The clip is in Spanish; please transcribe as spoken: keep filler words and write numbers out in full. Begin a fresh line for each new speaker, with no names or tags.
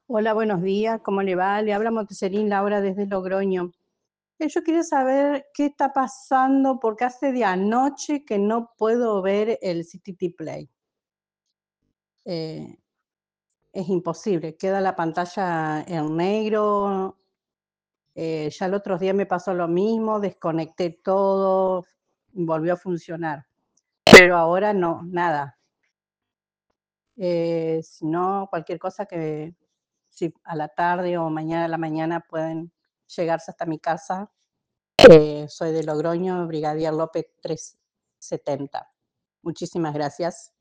Hola, buenos días, ¿cómo le va? Le habla Monteserín Laura desde Logroño. Eh, Yo quería saber qué está pasando porque hace de anoche que no puedo ver el C T T Play. Eh, es imposible, queda la pantalla en negro. Eh, ya el otro día me pasó lo mismo, desconecté todo, volvió a funcionar, pero ahora no, nada. Eh, si no, cualquier cosa que si a la tarde o mañana a la mañana pueden llegarse hasta mi casa. Eh, soy de Logroño, Brigadier López trescientos setenta. Muchísimas gracias.